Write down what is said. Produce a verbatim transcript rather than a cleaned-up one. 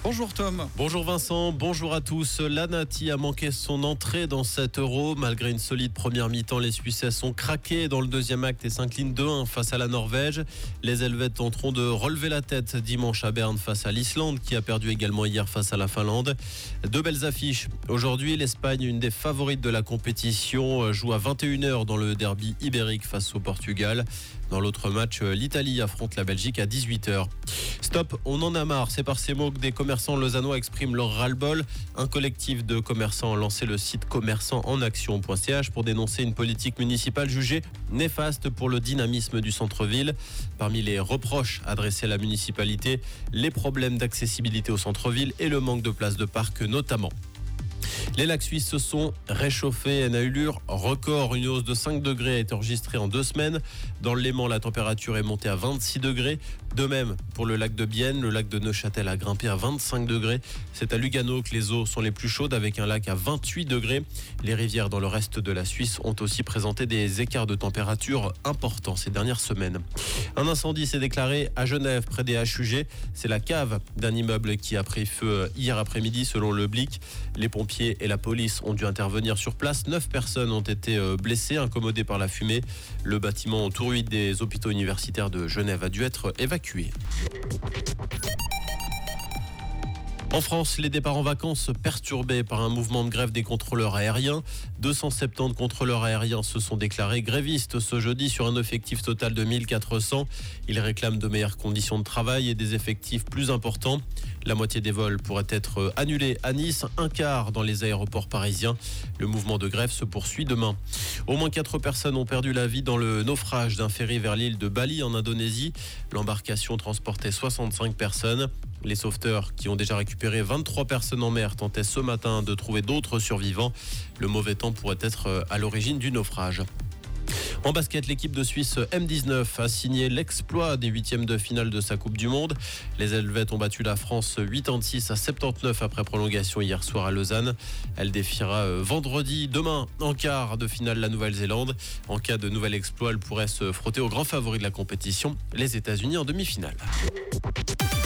Bonjour Tom. Bonjour Vincent, bonjour à tous. L'Anati a manqué son entrée dans cet Euro. Malgré une solide première mi-temps, les Suisses ont craqué dans le deuxième acte et s'inclinent deux un face à la Norvège. Les Helvètes tenteront de relever la tête dimanche à Berne face à l'Islande qui a perdu également hier face à la Finlande. Deux belles affiches. Aujourd'hui, l'Espagne, une des favorites de la compétition, joue à vingt et une heures dans le derby ibérique face au Portugal. Dans l'autre match, l'Italie affronte la Belgique à dix-huit heures. Stop, on en a marre. C'est par ces mots que des commerçants lausannois expriment leur ras-le-bol. Un collectif de commerçants a lancé le site commerçants en action point c h pour dénoncer une politique municipale jugée néfaste pour le dynamisme du centre-ville. Parmi les reproches adressés à la municipalité, les problèmes d'accessibilité au centre-ville et le manque de places de parc notamment. Les lacs suisses se sont réchauffés à une allure record. Une hausse de cinq degrés a été enregistrée en deux semaines. Dans le Léman, la température est montée à vingt-six degrés. De même pour le lac de Bienne, le lac de Neuchâtel a grimpé à vingt-cinq degrés. C'est à Lugano que les eaux sont les plus chaudes avec un lac à vingt-huit degrés. Les rivières dans le reste de la Suisse ont aussi présenté des écarts de température importants ces dernières semaines. Un incendie s'est déclaré à Genève près des H U G. C'est la cave d'un immeuble qui a pris feu hier après-midi selon le Blick. Les pompiers et la police ont dû intervenir sur place. Neuf personnes ont été blessées, incommodées par la fumée. Le bâtiment tour huit des hôpitaux universitaires de Genève a dû être évacué. En France, les départs en vacances perturbés par un mouvement de grève des contrôleurs aériens. deux cent soixante-dix contrôleurs aériens se sont déclarés grévistes ce jeudi sur un effectif total de mille quatre cents. Ils réclament de meilleures conditions de travail et des effectifs plus importants. La moitié des vols pourraient être annulés à Nice, un quart dans les aéroports parisiens. Le mouvement de grève se poursuit demain. Au moins quatre personnes ont perdu la vie dans le naufrage d'un ferry vers l'île de Bali en Indonésie. L'embarcation transportait soixante-cinq personnes. Les sauveteurs, qui ont déjà récupéré vingt-trois personnes en mer, tentaient ce matin de trouver d'autres survivants. Le mauvais temps pourrait être à l'origine du naufrage. En basket, l'équipe de Suisse M dix-neuf a signé l'exploit des huitièmes de finale de sa Coupe du Monde. Les Helvètes ont battu la France quatre-vingt-seize à soixante-dix-neuf après prolongation hier soir à Lausanne. Elle défiera vendredi, demain, en quart de finale la Nouvelle-Zélande. En cas de nouvel exploit, elle pourrait se frotter aux grands favoris de la compétition, les États-Unis en demi-finale.